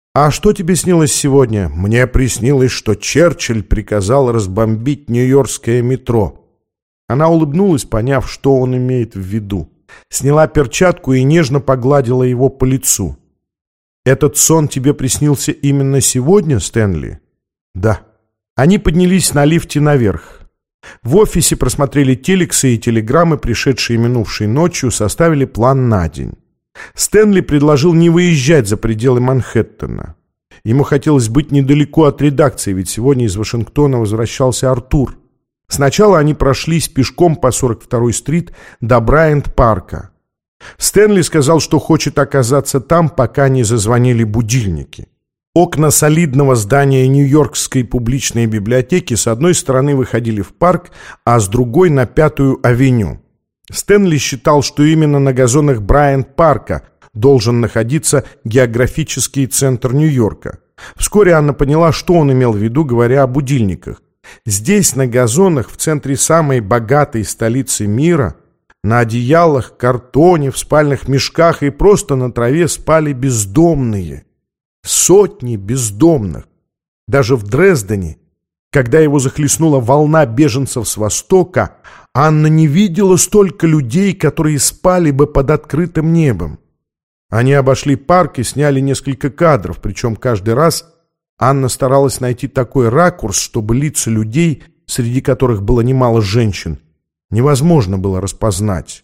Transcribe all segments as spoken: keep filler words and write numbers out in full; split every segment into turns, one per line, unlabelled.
«А что тебе снилось сегодня?» «Мне приснилось, что Черчилль приказал разбомбить нью-йоркское метро». Она улыбнулась, поняв, что он имеет в виду. Сняла перчатку и нежно погладила его по лицу. «Этот сон тебе приснился именно сегодня, Стэнли?» «Да». Они поднялись на лифте наверх. В офисе просмотрели телексы и телеграммы, пришедшие минувшей ночью, составили план на день. Стэнли предложил не выезжать за пределы Манхэттена. Ему хотелось быть недалеко от редакции, ведь сегодня из Вашингтона возвращался Артур. Сначала они прошлись пешком по сорок второй стрит до Брайант-парка. Стэнли сказал, что хочет оказаться там, пока не зазвонили будильники. Окна солидного здания Нью-Йоркской публичной библиотеки с одной стороны выходили в парк, а с другой — на Пятую авеню. Стэнли считал, что именно на газонах Брайант-парка должен находиться географический центр Нью-Йорка. Вскоре Анна поняла, что он имел в виду, говоря о будильниках. Здесь, на газонах, в центре самой богатой столицы мира, на одеялах, картоне, в спальных мешках и просто на траве спали бездомные. Сотни бездомных. Даже в Дрездене, когда его захлестнула волна беженцев с Востока, Анна не видела столько людей, которые спали бы под открытым небом. Они обошли парк и сняли несколько кадров, причем каждый раз Анна старалась найти такой ракурс, чтобы лица людей, среди которых было немало женщин, невозможно было распознать.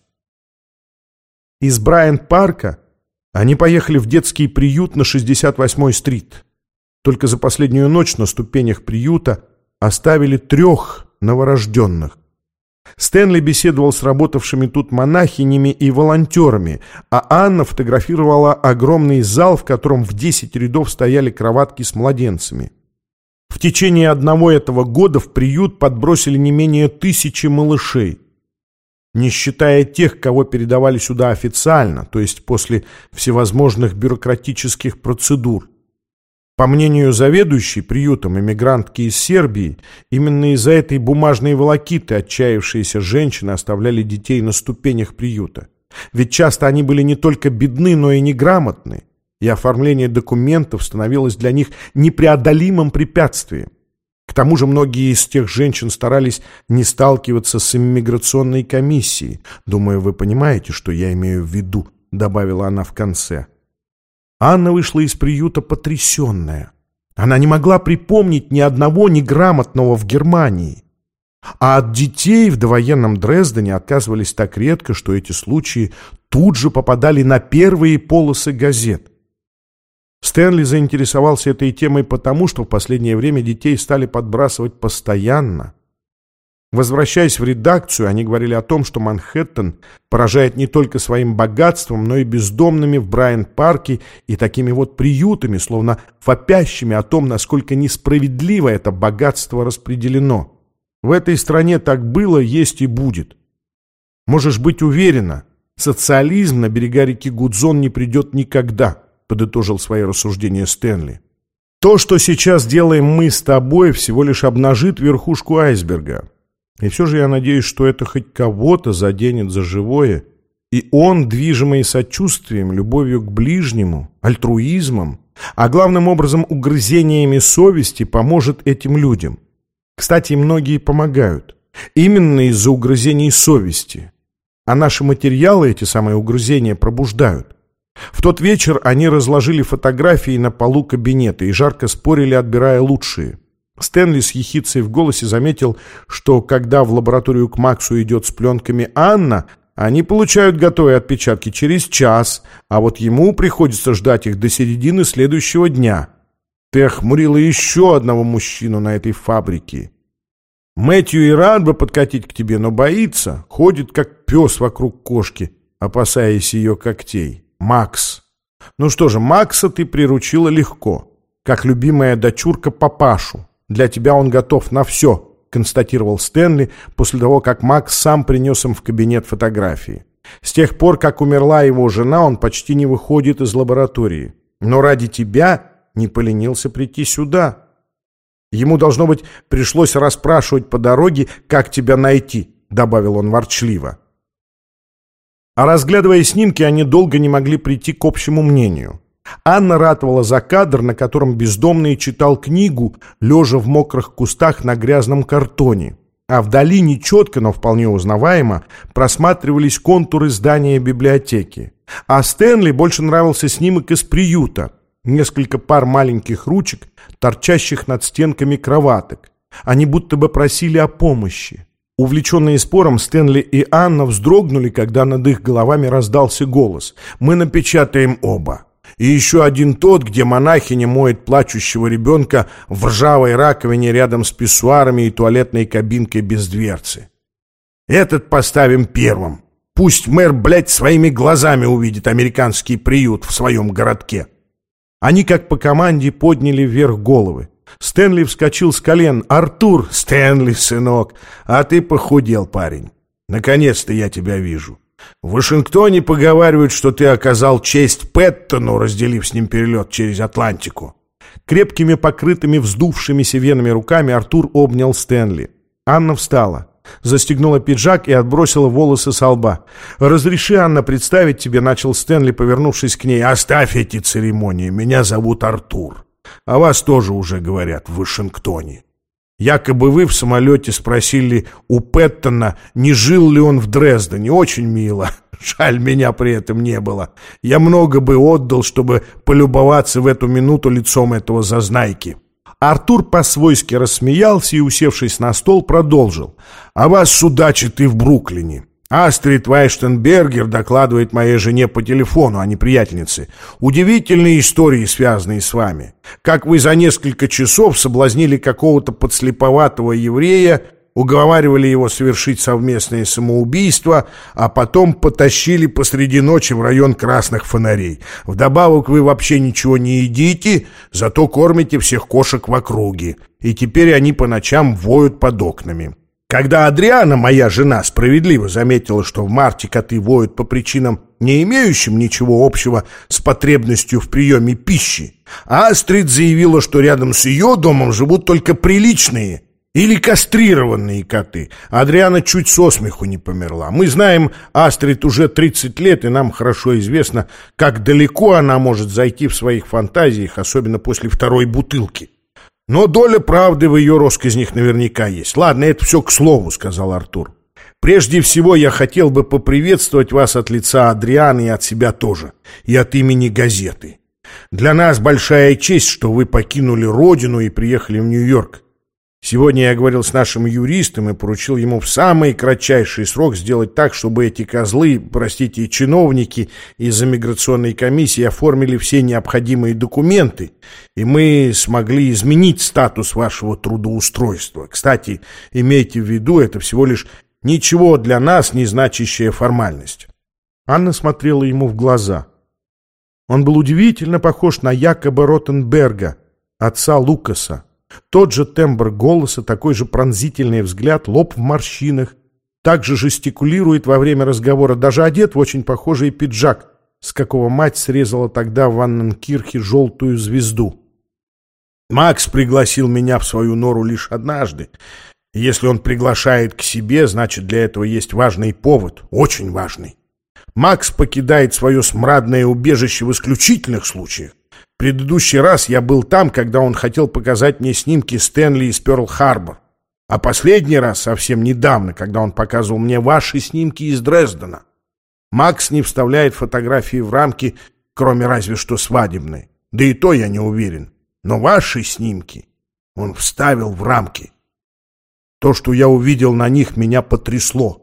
Из Брайант-парка они поехали в детский приют на шестьдесят восьмой стрит. Только за последнюю ночь на ступенях приюта оставили трех новорожденных. Стэнли беседовал с работавшими тут монахинями и волонтерами, а Анна фотографировала огромный зал, в котором в десять рядов стояли кроватки с младенцами. В течение одного этого года в приют подбросили не менее тысячи малышей. Не считая тех, кого передавали сюда официально, то есть после всевозможных бюрократических процедур. По мнению заведующей приютом, эмигрантки из Сербии, именно из-за этой бумажной волокиты отчаявшиеся женщины оставляли детей на ступенях приюта. Ведь часто они были не только бедны, но и неграмотны, и оформление документов становилось для них непреодолимым препятствием. К тому же многие из тех женщин старались не сталкиваться с иммиграционной комиссией. «Думаю, вы понимаете, что я имею в виду», — добавила она в конце. Анна вышла из приюта потрясенная. Она не могла припомнить ни одного неграмотного в Германии. А от детей в довоенном Дрездене отказывались так редко, что эти случаи тут же попадали на первые полосы газет. Стэнли заинтересовался этой темой потому, что в последнее время детей стали подбрасывать постоянно. Возвращаясь в редакцию, они говорили о том, что Манхэттен поражает не только своим богатством, но и бездомными в Брайант-парке и такими вот приютами, словно вопящими о том, насколько несправедливо это богатство распределено. В этой стране так было, есть и будет. Можешь быть уверена, социализм на берега реки Гудзон не придет никогда, подытожил свои рассуждения Стэнли. То, что сейчас делаем мы с тобой, всего лишь обнажит верхушку айсберга. И все же я надеюсь, что это хоть кого-то заденет за живое, и он, движимый сочувствием, любовью к ближнему, альтруизмом, а главным образом угрызениями совести, поможет этим людям. Кстати, многие помогают. Именно из-за угрызений совести. А наши материалы эти самые угрызения пробуждают. В тот вечер они разложили фотографии на полу кабинета и жарко спорили, отбирая лучшие. Стэнли с ехицей в голосе заметил, что когда в лабораторию к Максу идет с пленками Анна, они получают готовые отпечатки через час, а вот ему приходится ждать их до середины следующего дня. Ты охмурила еще одного мужчину на этой фабрике. Мэтью и рад бы подкатить к тебе, но боится, ходит как пес вокруг кошки, опасаясь ее когтей. Макс. Ну что же, Макса ты приручила легко, как любимая дочурка папашу. Для тебя он готов на все, констатировал Стэнли после того, как Макс сам принес им в кабинет фотографии. С тех пор, как умерла его жена, он почти не выходит из лаборатории. Но ради тебя не поленился прийти сюда. Ему, должно быть, пришлось расспрашивать по дороге, как тебя найти, добавил он ворчливо. А разглядывая снимки, они долго не могли прийти к общему мнению. Анна ратовала за кадр, на котором бездомный читал книгу, лежа в мокрых кустах на грязном картоне. А вдали нечетко, но вполне узнаваемо, просматривались контуры здания библиотеки. А Стэнли больше нравился снимок из приюта. Несколько пар маленьких ручек, торчащих над стенками кроваток. Они будто бы просили о помощи. Увлеченные спором, Стэнли и Анна вздрогнули, когда над их головами раздался голос. «Мы напечатаем оба. И еще один тот, где монахиня моет плачущего ребенка в ржавой раковине рядом с писсуарами и туалетной кабинкой без дверцы. Этот поставим первым. Пусть мэр, блядь, своими глазами увидит американский приют в своем городке». Они, как по команде, подняли вверх головы. Стэнли вскочил с колен. «Артур!» «Стэнли, сынок, а ты похудел, парень. Наконец-то я тебя вижу. В Вашингтоне поговаривают, что ты оказал честь Пэттону, разделив с ним перелет через Атлантику». Крепкими, покрытыми вздувшимися венами руками Артур обнял Стэнли. Анна встала, застегнула пиджак и отбросила волосы со лба. «Разреши, Анна, представить тебе», — начал Стэнли, повернувшись к ней. «Оставь эти церемонии. Меня зовут Артур. О вас тоже уже говорят в Вашингтоне. Якобы вы в самолете спросили у Пэттона, не жил ли он в Дрездене. Очень мило. Жаль, меня при этом не было. Я много бы отдал, чтобы полюбоваться в эту минуту лицом этого зазнайки». Артур по-свойски рассмеялся и, усевшись на стол, продолжил. «О вас судачат и в Бруклине. Астрид Вайштенбергер докладывает моей жене по телефону, а не приятельнице. Удивительные истории, связанные с вами. Как вы за несколько часов соблазнили какого-то подслеповатого еврея, уговаривали его совершить совместное самоубийство, а потом потащили посреди ночи в район красных фонарей. Вдобавок вы вообще ничего не едите, зато кормите всех кошек в округе. И теперь они по ночам воют под окнами. Когда Адриана, моя жена, справедливо заметила, что в марте коты воют по причинам, не имеющим ничего общего с потребностью в приеме пищи, Астрид заявила, что рядом с ее домом живут только приличные или кастрированные коты. Адриана чуть со смеху не померла. Мы знаем Астрид уже тридцать лет, и нам хорошо известно, как далеко она может зайти в своих фантазиях, особенно после второй бутылки. Но доля правды в ее россказнях наверняка есть. Ладно, это все к слову, сказал Артур. Прежде всего, я хотел бы поприветствовать вас от лица Адрианы и от себя тоже, и от имени газеты. Для нас большая честь, что вы покинули родину и приехали в Нью-Йорк. Сегодня я говорил с нашим юристом и поручил ему в самый кратчайший срок сделать так, чтобы эти козлы, простите, чиновники из иммиграционной комиссии оформили все необходимые документы, и мы смогли изменить статус вашего трудоустройства. Кстати, имейте в виду, это всего лишь ничего для нас не значащая формальность». Анна смотрела ему в глаза. Он был удивительно похож на Якоба Ротенберга, отца Лукаса. Тот же тембр голоса, такой же пронзительный взгляд, лоб в морщинах. Также жестикулирует во время разговора, даже одет в очень похожий пиджак, с какого мать срезала тогда в Ванненкирхе желтую звезду. «Макс пригласил меня в свою нору лишь однажды. Если он приглашает к себе, значит, для этого есть важный повод, очень важный. Макс покидает свое смрадное убежище в исключительных случаях. В предыдущий раз я был там, когда он хотел показать мне снимки Стэнли из Пёрл-Харбор. А последний раз совсем недавно, когда он показывал мне ваши снимки из Дрездена. Макс не вставляет фотографии в рамки, кроме разве что свадебной. Да и то я не уверен. Но ваши снимки он вставил в рамки. То, что я увидел на них, меня потрясло».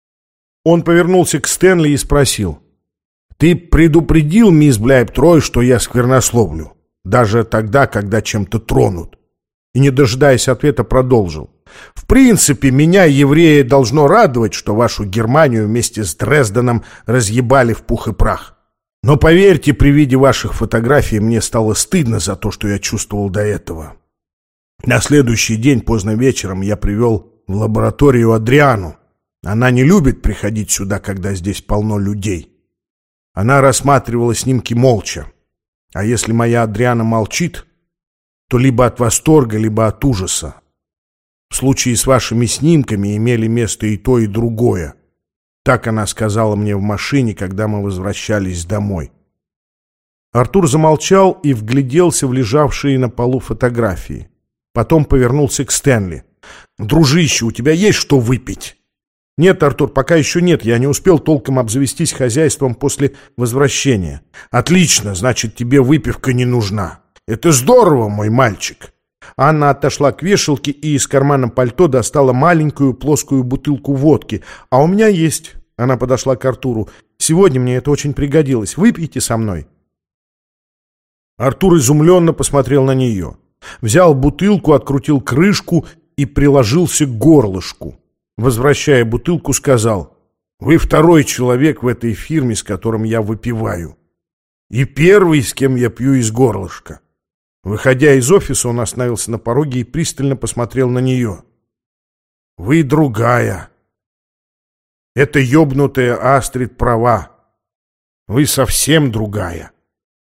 Он повернулся к Стэнли и спросил: «Ты предупредил мисс Блайб-Трой, что я сквернословлю, даже тогда, когда чем-то тронут?» И, не дожидаясь ответа, продолжил: «В принципе, меня, еврея, должно радовать, что вашу Германию вместе с Дрезденом разъебали в пух и прах. Но поверьте, при виде ваших фотографий мне стало стыдно за то, что я чувствовал до этого. На следующий день поздно вечером я привел в лабораторию Адриану. Она не любит приходить сюда, когда здесь полно людей. Она рассматривала снимки молча. А если моя Адриана молчит, то либо от восторга, либо от ужаса. В случае с вашими снимками имели место и то, и другое. Так она сказала мне в машине, когда мы возвращались домой. Артур замолчал и вгляделся в лежавшие на полу фотографии. Потом повернулся к Стэнли. «Дружище, у тебя есть что выпить?» «Нет, Артур, пока еще нет. Я не успел толком обзавестись хозяйством после возвращения». «Отлично, значит, тебе выпивка не нужна. Это здорово, мой мальчик». Анна отошла к вешалке и из кармана пальто достала маленькую плоскую бутылку водки. «А у меня есть». Она подошла к Артуру. «Сегодня мне это очень пригодилось. Выпейте со мной». Артур изумленно посмотрел на нее. Взял бутылку, открутил крышку и приложился к горлышку. Возвращая бутылку, сказал: «Вы второй человек в этой фирме, с которым я выпиваю. И первый, с кем я пью из горлышка». Выходя из офиса, он остановился на пороге и пристально посмотрел на нее. «Вы другая. Эта ёбнутая Астрид права. Вы совсем другая».